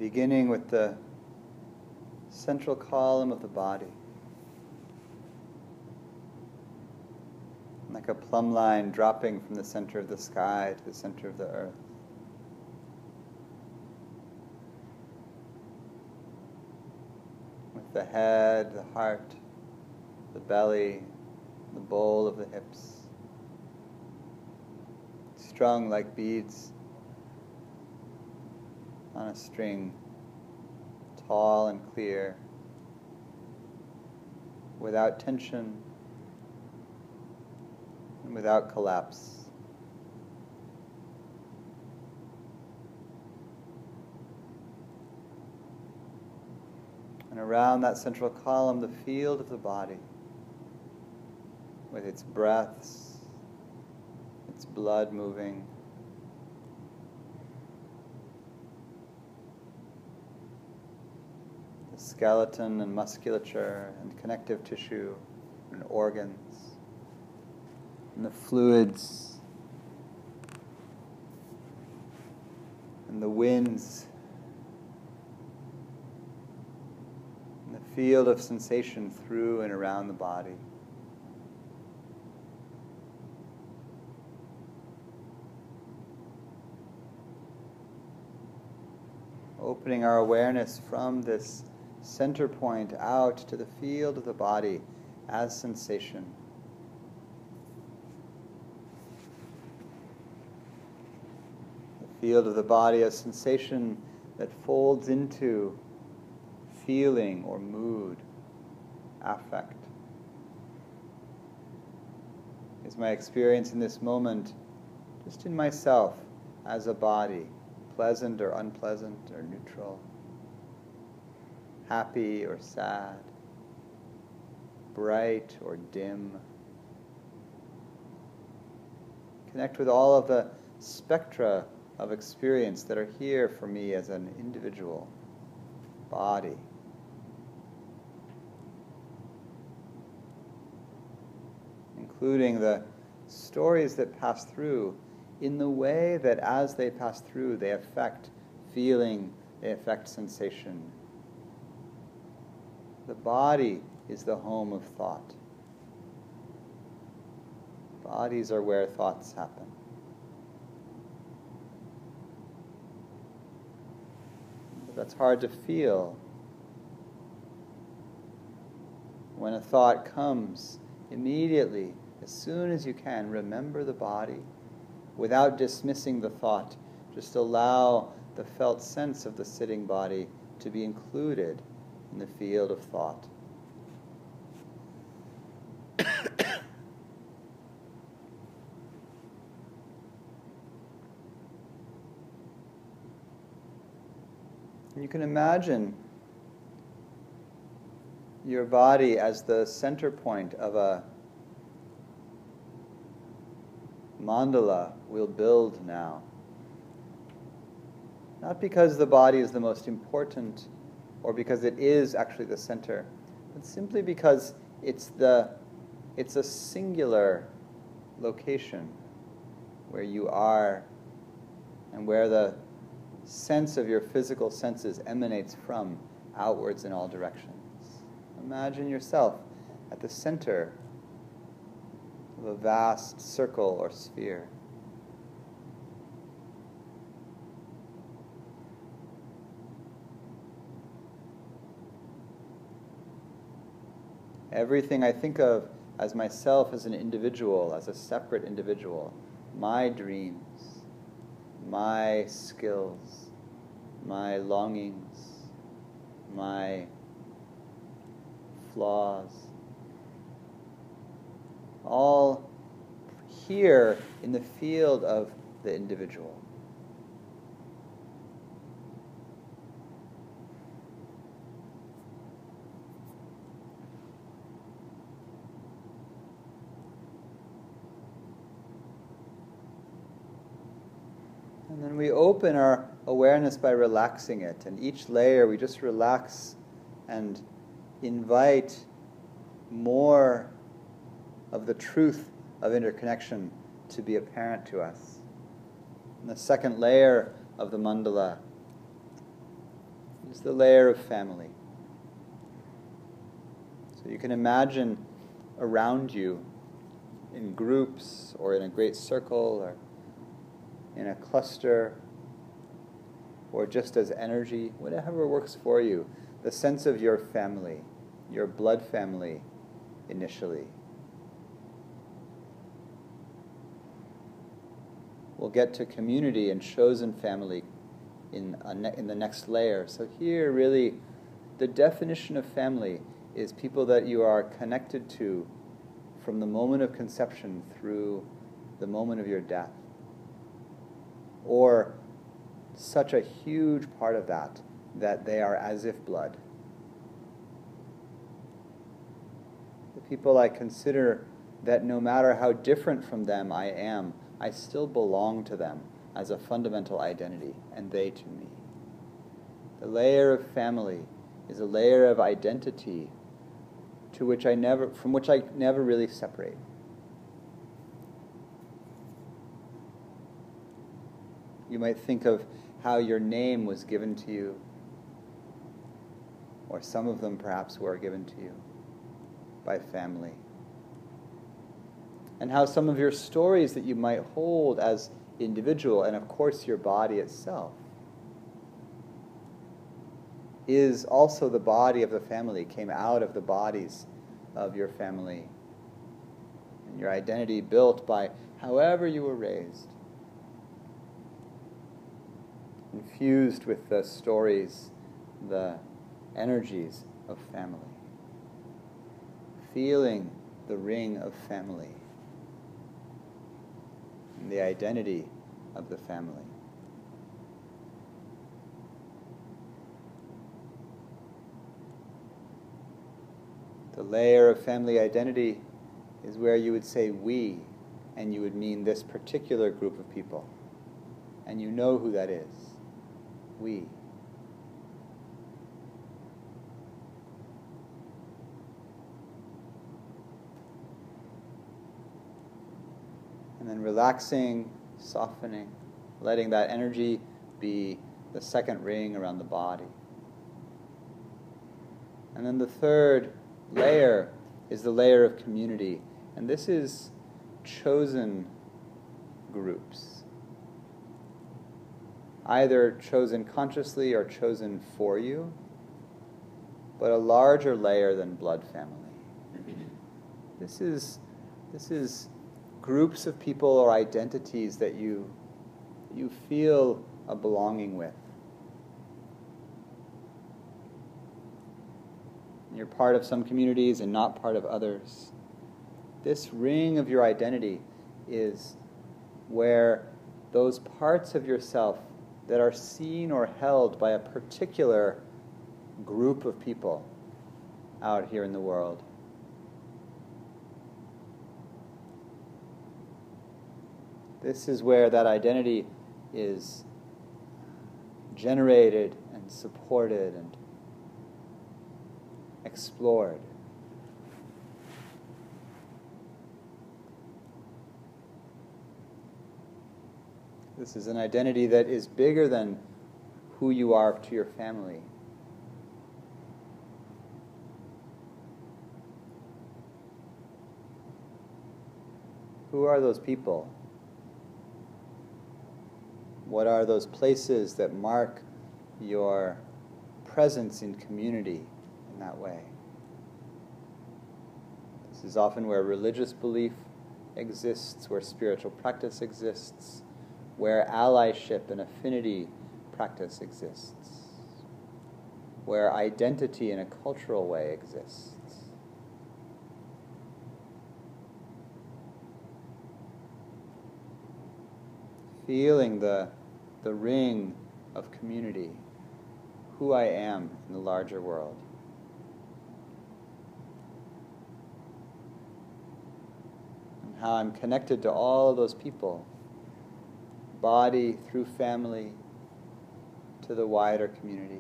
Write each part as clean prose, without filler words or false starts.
beginning with the central column of the body, like a plumb line dropping from the center of the sky to the center of the earth. With the head, the heart, the belly, the bowl of the hips, strung like beads on a string, tall and clear, without tension and without collapse. And around that central column, the field of the body, with its breaths, its blood moving, the skeleton and musculature and connective tissue and organs, and the fluids, and the winds, and the field of sensation through and around the body. Opening our awareness from this center point out to the field of the body as sensation. The field of the body as sensation that folds into feeling or mood, affect. Is my experience in this moment just in myself as a body, pleasant or unpleasant or neutral, happy or sad, bright or dim? Connect with all of the spectra of experience that are here for me as an individual body. Including the stories that pass through in the way that as they pass through, they affect feeling, they affect sensation. The body is the home of thought. Bodies are where thoughts happen. But that's hard to feel. When a thought comes, immediately, as soon as you can, remember the body. Without dismissing the thought, just allow the felt sense of the sitting body to be included in the field of thought. And you can imagine your body as the center point of a mandala we'll build now. Not because the body is the most important or because it is actually the center, but simply because it's a singular location where you are and where the sense of your physical senses emanates from outwards in all directions. Imagine yourself at the center of a vast circle or sphere. Everything I think of as myself as an individual, as a separate individual, my dreams, my skills, my longings, my flaws, all here in the field of the individual. And then we open our awareness by relaxing it. And each layer we just relax and invite more of the truth of interconnection to be apparent to us. And the second layer of the mandala is the layer of family. So you can imagine around you, in groups or in a great circle or in a cluster, or just as energy, whatever works for you, the sense of your family, your blood family initially. We'll get to community and chosen family in the next layer. So here really the definition of family is people that you are connected to from the moment of conception through the moment of your death. Or such a huge part of that they are as if blood. The people I consider that no matter how different from them I am, I still belong to them as a fundamental identity, and they to me. The layer of family is a layer of identity from which I never really separate. You might think of how your name was given to you, or some of them perhaps were given to you by family. And how some of your stories that you might hold as individual, and of course your body itself, is also the body of the family, came out of the bodies of your family. And your identity built by however you were raised. Infused with the stories, the energies of family. Feeling the ring of family. And the identity of the family. The layer of family identity is where you would say we, and you would mean this particular group of people. And you know who that is. We. And then relaxing, softening, letting that energy be the second ring around the body. And then the third layer is the layer of community. And this is chosen groups. Either chosen consciously or chosen for you, but a larger layer than blood family. This is groups of people or identities that you feel a belonging with. You're part of some communities and not part of others. This ring of your identity is where those parts of yourself that are seen or held by a particular group of people out here in the world. This is where that identity is generated and supported and explored. This is an identity that is bigger than who you are to your family. Who are those people? What are those places that mark your presence in community in that way? This is often where religious belief exists, where spiritual practice exists, where allyship and affinity practice exists, where identity in a cultural way exists. Feeling the ring of community, who I am in the larger world. And how I'm connected to all of those people, body through family to the wider community.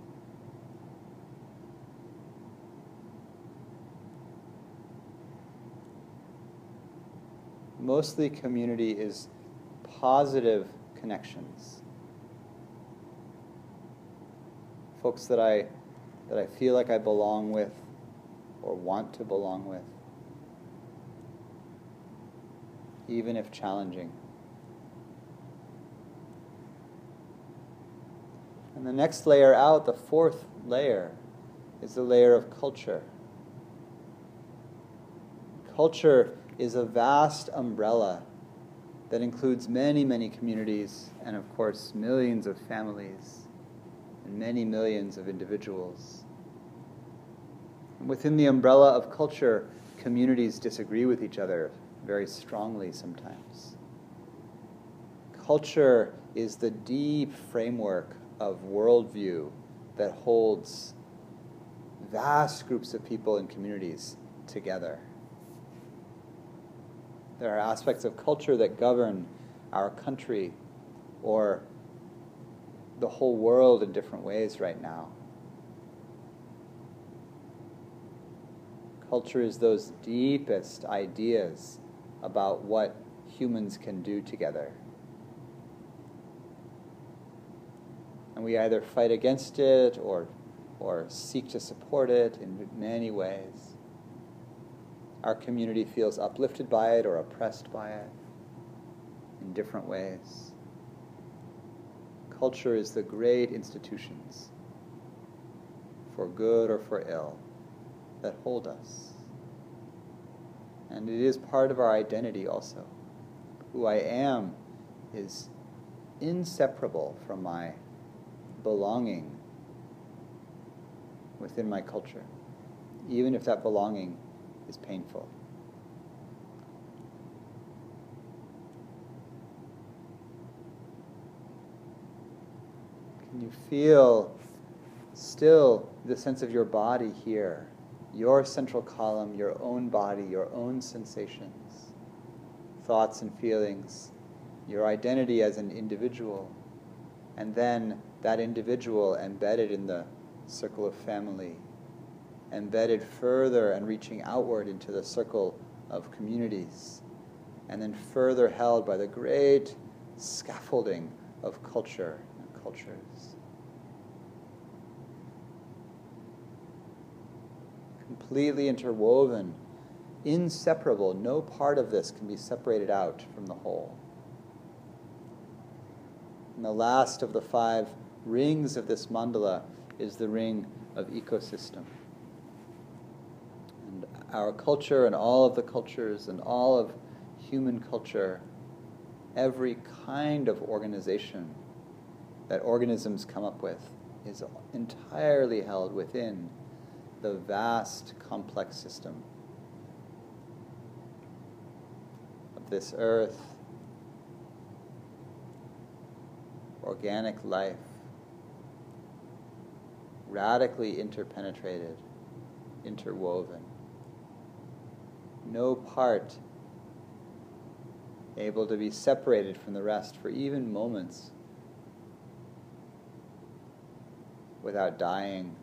Mostly community is positive connections. folks that I feel like I belong with or want to belong with, even if challenging. And the next layer out, the fourth layer, is the layer of culture. Culture is a vast umbrella that includes many, many communities and, of course, millions of families and many millions of individuals. And within the umbrella of culture, communities disagree with each other very strongly sometimes. Culture is the deep framework of worldview that holds vast groups of people and communities together. There are aspects of culture that govern our country or the whole world in different ways right now. Culture is those deepest ideas about what humans can do together. And we either fight against it or seek to support it in many ways. Our community feels uplifted by it or oppressed by it in different ways. Culture is the great institutions, for good or for ill, that hold us. And it is part of our identity also. Who I am is inseparable from my belonging within my culture, even if that belonging is painful. Can you feel still the sense of your body here, your central column, your own body, your own sensations, thoughts and feelings, your identity as an individual, and then that individual embedded in the circle of family, embedded further and reaching outward into the circle of communities, and then further held by the great scaffolding of culture and cultures. Completely interwoven, inseparable. No part of this can be separated out from the whole. And the last of the 5 rings of this mandala is the ring of ecosystem. And our culture and all of the cultures and all of human culture, every kind of organization that organisms come up with is entirely held within the vast, complex system of this earth, organic life, radically interpenetrated, interwoven. No part able to be separated from the rest for even moments without dying.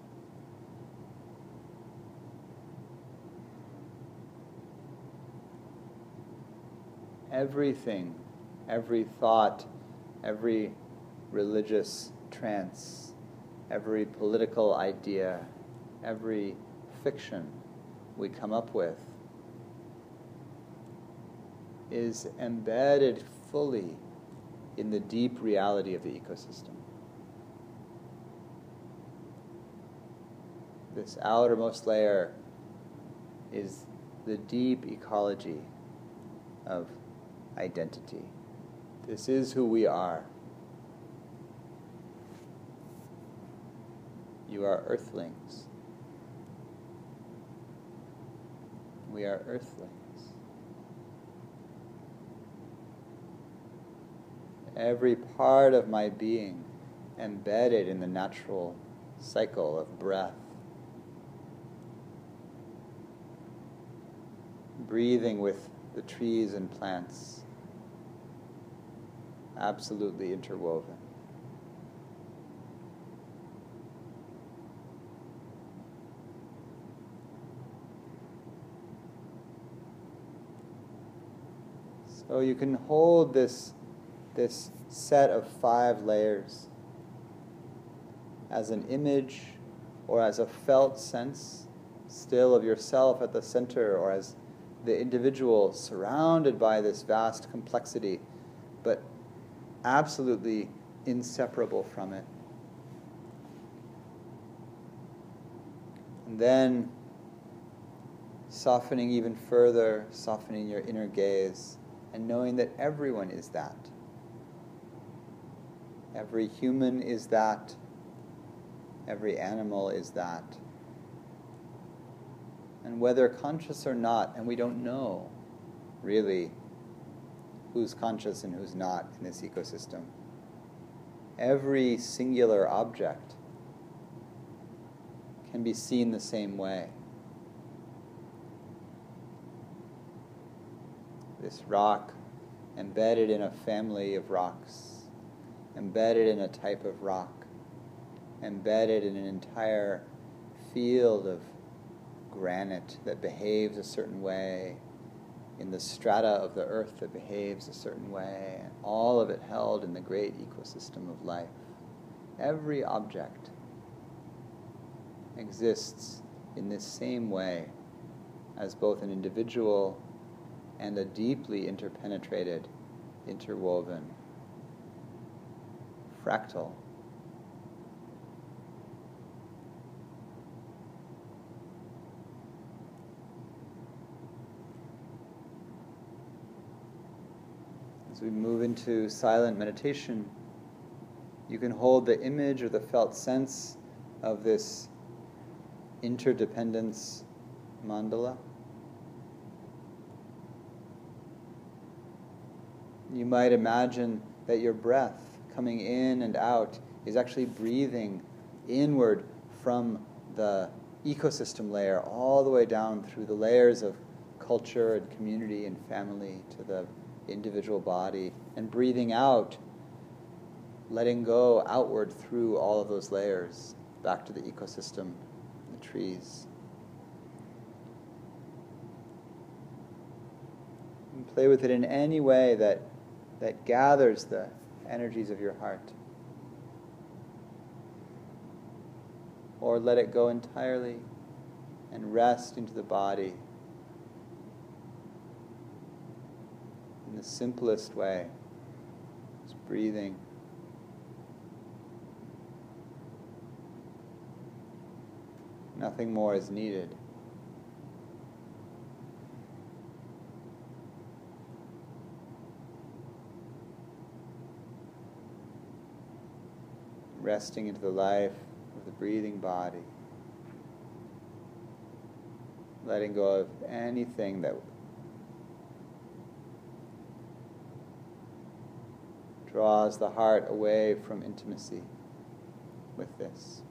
Everything, every thought, every religious trance, every political idea, every fiction we come up with is embedded fully in the deep reality of the ecosystem. This outermost layer is the deep ecology of identity. This is who we are. You are earthlings. We are earthlings. Every part of my being embedded in the natural cycle of breath. Breathing with the trees and plants. Absolutely interwoven. So you can hold this set of 5 layers as an image or as a felt sense still of yourself at the center, or as the individual surrounded by this vast complexity, but absolutely inseparable from it. And then softening even further, softening your inner gaze, and knowing that everyone is that. Every human is that. Every animal is that. And whether conscious or not, and we don't know really who's conscious and who's not in this ecosystem, every singular object can be seen the same way. This rock embedded in a family of rocks, embedded in a type of rock, embedded in an entire field of granite that behaves a certain way, in the strata of the earth that behaves a certain way, and all of it held in the great ecosystem of life. Every object exists in this same way as both an individual and a deeply interpenetrated, interwoven, fractal. As we move into silent meditation, you can hold the image or the felt sense of this interdependence mandala. You might imagine that your breath coming in and out is actually breathing inward from the ecosystem layer all the way down through the layers of culture and community and family to the individual body, and breathing out, letting go outward through all of those layers back to the ecosystem, the trees. And play with it in any way that gathers the energies of your heart. Or let it go entirely and rest into the body in the simplest way, just breathing. Nothing more is needed. Resting into the life of the breathing body. Letting go of anything that draws the heart away from intimacy with this.